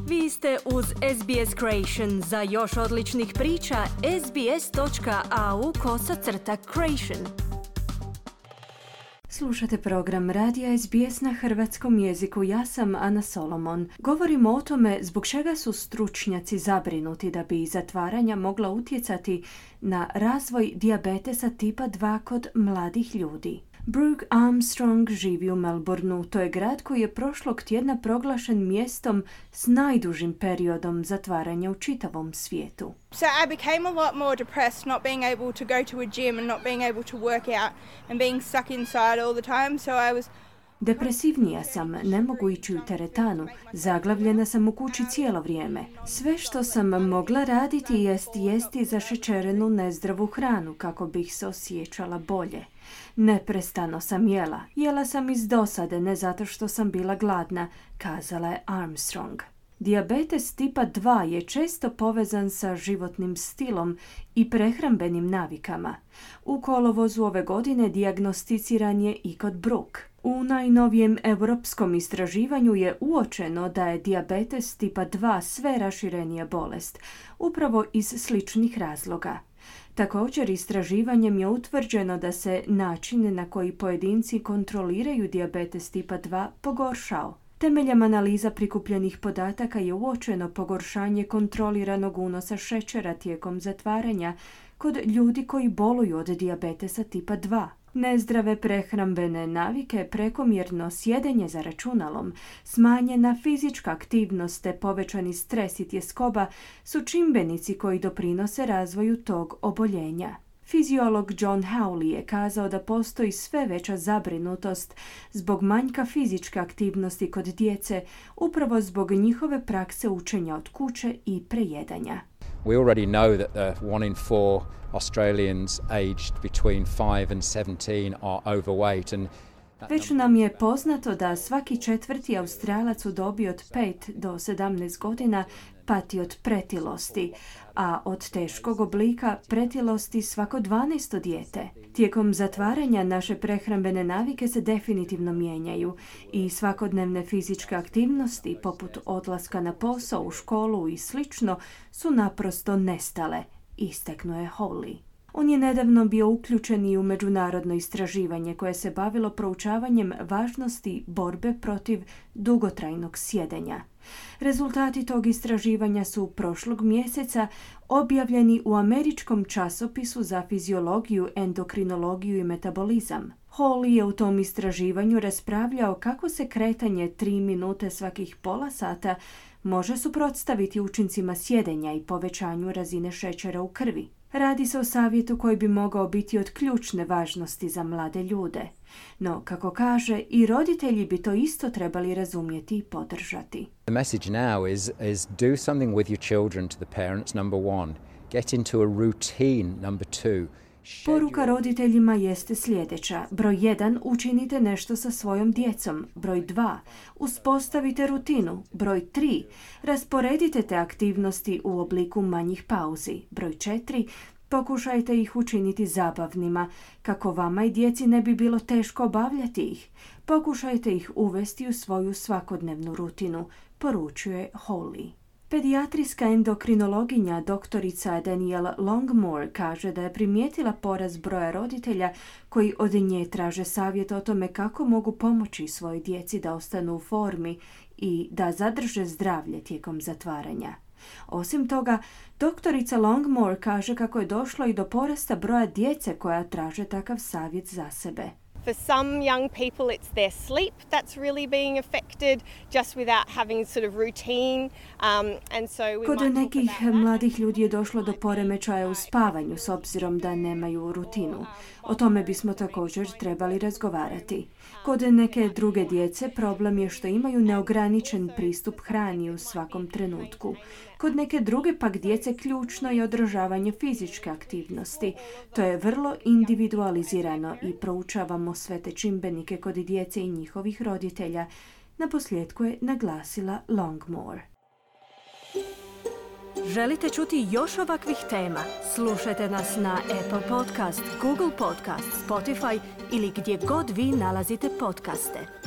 Vi ste uz SBS Creation. Za još odličnih priča, sbs.au/creation. Slušate program Radija SBS na hrvatskom jeziku. Ja sam Ana Solomon. Govorimo o tome zbog čega su stručnjaci zabrinuti da bi zatvaranja mogla utjecati na razvoj dijabetesa tipa 2 kod mladih ljudi. Brooke Armstrong živi u Melbourneu. To je grad koji je prošlog tjedna proglašen mjestom s najdužim periodom zatvaranja u čitavom svijetu. So I became a lot more depressed not being able to go to a gym and not being able to work out and being stuck inside all the time. So I was Depresivnija sam, ne mogu ići u teretanu, zaglavljena sam u kući cijelo vrijeme. Sve što sam mogla raditi jest jesti zašećerenu nezdravu hranu kako bih se osjećala bolje. Neprestano sam jela. Jela sam iz dosade, ne zato što sam bila gladna, kazala je Armstrong. Dijabetes tipa 2 je često povezan sa životnim stilom i prehrambenim navikama. U kolovozu ove godine dijagnosticiran je i kod Brooke. U najnovijem europskom istraživanju je uočeno da je dijabetes tipa 2 sve raširenija bolest, upravo iz sličnih razloga. Također, istraživanjem je utvrđeno da se način na koji pojedinci kontroliraju dijabetes tipa 2 pogoršao. Temeljem analiza prikupljenih podataka je uočeno pogoršanje kontroliranog unosa šećera tijekom zatvaranja kod ljudi koji boluju od dijabetesa tipa 2. Nezdrave prehrambene navike, prekomjerno sjedenje za računalom, smanjena fizička aktivnost te povećani stres i tjeskoba su čimbenici koji doprinose razvoju tog oboljenja. Fiziolog John Howley je kazao da postoji sve veća zabrinutost zbog manjka fizičke aktivnosti kod djece, upravo zbog njihove prakse učenja od kuće i prejedanja. We already know that 1 in 4 Australians aged between 5 and 17 are overweight and Već nam je poznato da svaki četvrti Australac u dobi od 5 do 17 godina pati od pretilosti, a od teškog oblika pretilosti svako 12. dijete. Tijekom zatvaranja naše prehrambene navike se definitivno mijenjaju i svakodnevne fizičke aktivnosti, poput odlaska na posao, u školu i slično, su naprosto nestale, istaknuo je Howley. On je nedavno bio uključen i u međunarodno istraživanje koje se bavilo proučavanjem važnosti borbe protiv dugotrajnog sjedenja. Rezultati tog istraživanja su prošlog mjeseca objavljeni u američkom časopisu za fiziologiju, endokrinologiju i metabolizam. Howley je u tom istraživanju raspravljao kako se kretanje 3 minute svakih pola sata može suprotstaviti učincima sjedenja i povećanju razine šećera u krvi. Radi se o savjetu koji bi mogao biti od ključne važnosti za mlade ljude. No, kako kaže, i roditelji bi to isto trebali razumjeti i podržati. the message now is do something with your children to the parents, number 1. Get into a routine, number 2. Poruka roditeljima jeste sljedeća. Broj 1. Učinite nešto sa svojom djecom. Broj 2. Uspostavite rutinu. Broj 3. Rasporedite te aktivnosti u obliku manjih pauzi. Broj 4. Pokušajte ih učiniti zabavnima, kako vama i djeci ne bi bilo teško obavljati ih. Pokušajte ih uvesti u svoju svakodnevnu rutinu, poručuje Howley. Pedijatrijska endokrinologinja doktorica Danielle Longmore kaže da je primijetila porast broja roditelja koji od nje traže savjet o tome kako mogu pomoći svojoj djeci da ostanu u formi i da zadrže zdravlje tijekom zatvaranja. Osim toga, doktorica Longmore kaže kako je došlo i do porasta broja djece koja traže takav savjet za sebe. For some young people, it's their sleep that's really being affected just without having sort of routine. And so we Kod might talk nekih about that. mladih ljudi je došlo do poremećaja u spavanju s obzirom da nemaju rutinu. O tome bismo također trebali razgovarati. Kod neke druge djece problem je što imaju neograničen pristup hrani u svakom trenutku. Kod neke druge pak djece ključno je održavanje fizičke aktivnosti. To je vrlo individualizirano i proučavamo sve te čimbenike kod djece i njihovih roditelja. Naposljetku je naglasila Longmore. Želite čuti još ovakvih tema? Slušajte nas na Apple Podcast, Google Podcast, Spotify ili gdje god vi nalazite podcaste.